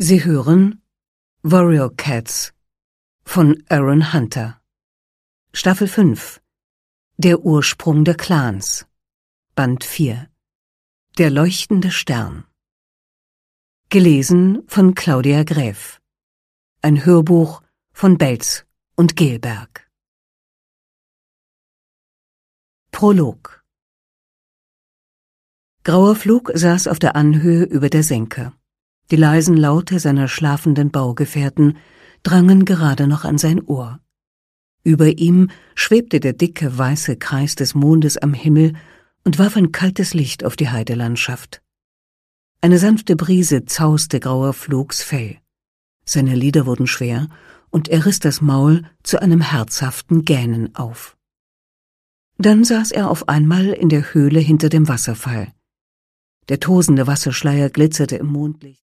Sie hören Warrior Cats von Aaron Hunter. Staffel 5 Der Ursprung der Clans. Band 4 Der leuchtende Stern. Gelesen von Claudia Gräf. Ein Hörbuch von Belz und Gelberg. Prolog. Grauer Flug saß auf der Anhöhe über der Senke. Die leisen Laute seiner schlafenden Baugefährten drangen gerade noch an sein Ohr. Über ihm schwebte der dicke, weiße Kreis des Mondes am Himmel und warf ein kaltes Licht auf die Heidelandschaft. Eine sanfte Brise zauste Grauer Flugs Fell. Seine Lider wurden schwer, und er riss das Maul zu einem herzhaften Gähnen auf. Dann saß er auf einmal in der Höhle hinter dem Wasserfall. Der tosende Wasserschleier glitzerte im Mondlicht.